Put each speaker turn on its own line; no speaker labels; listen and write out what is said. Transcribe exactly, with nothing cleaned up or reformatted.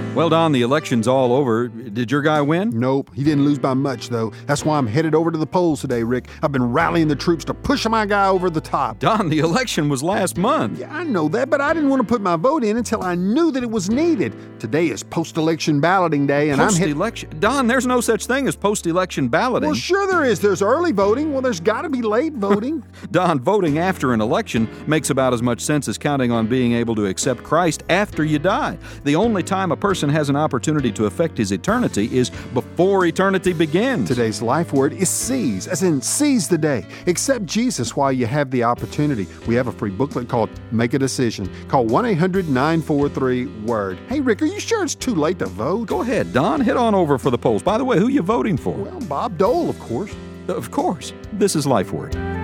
Well, Don, the election's all over. Did your guy win?
Nope, he didn't lose by much, though. That's why I'm headed over to the polls today, Rick. I've been rallying the troops to push my guy over the top.
Don, the election was last month.
Yeah, I know that, but I didn't want to put my vote in until I knew that it was needed. Today is post-election balloting day, and
post-election?
I'm
Post-election? Don, there's no such thing as post-election balloting.
Well, sure there is. There's early voting. Well, there's got to be late voting.
Don, voting after an election makes about as much sense as counting on being able to accept Christ after you die. The only time a person has an opportunity to affect his eternity is before eternity begins.
Today's life word is seize, as in seize the day. Accept Jesus while you have the opportunity. We have a free booklet called Make a Decision. Call one eight hundred nine four three WORD. Hey, Rick, are you sure it's too late to vote?
Go ahead, Don. Head on over for the polls. By the way, who you voting for?
Well, Bob Dole, of course.
Of course. This is Life Word.